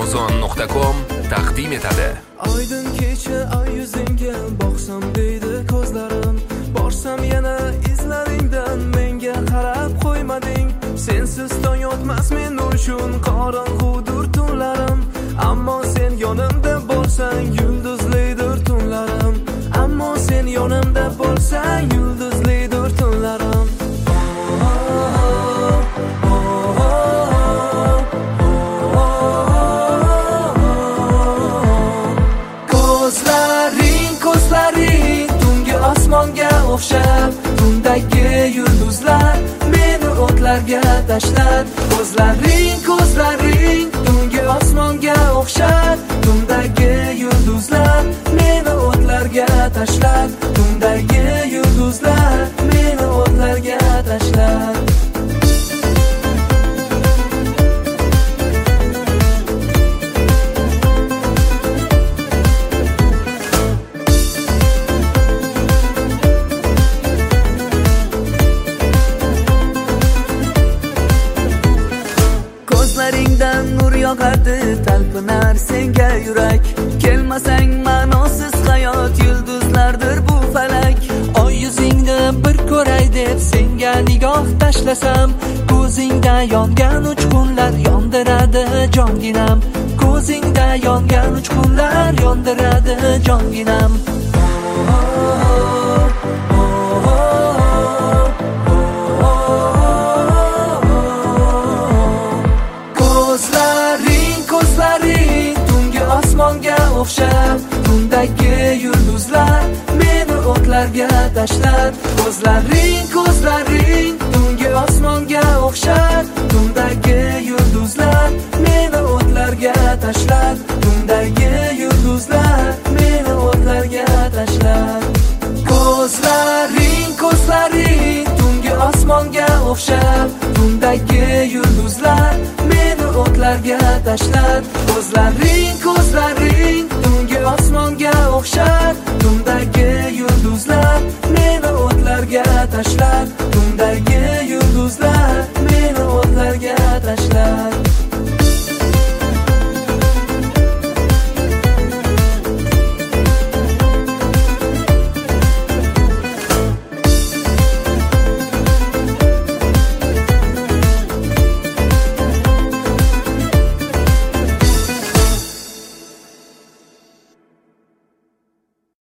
Amazon.com taqdim etadi. Oydin kecha ay yuzingga boqsam deydi ko'zlarim, borsam yana izlaringdan menga qarab qo'ymading. Sensiz tong yotmas men uchun qorong'udir tunlarim, ammo sen yonimda bo'lsang yulduzlidir tunlarim, ammo sen yonimda bo'lsang yulduzlidir tunlarim. Ko'zlaring tungi osmonga o'xshab, tundagi yulduzlar meni o'tlarga tashlab. Ko'zlaring tungi osmonga o'xshab, tundagi yulduzlar meni o'tlarga tashlab. Tundagi yulduzlar meni o'tlarga tashlab. Ko'zlaringdan nur yog'adi, talpinar senga yurak. Kelmasang ma'nosiz hayot, yulduzlardir bu falak. Oy yuzingni bir ko'ray deb senga nigoh tashlasam, ko'zingda yongan uchqunlar yondiradi jonginam. Ko'zingda yongan uchqunlar yondiradi jonginam. Ko'zlaring tungi osmonga o'xshab, tundagi yulduzlar meni o'tlarga tashlab. Ko'zlaring tungi osmonga o'xshab, tundagi yulduzlar meni o'tlarga tashlab. Tundagi yulduzlar meni o'tlarga tashlab. Ko'zlaring tungi osmonga o'xshab, tundagi yulduzlar meni o'tlarga tashlab. Ko'zlaring tungi osmonga o'xshab, tundagi yulduzlar meni o'tlarga tashlab. Tundagi yulduzlar meni o'tlarga tashlab.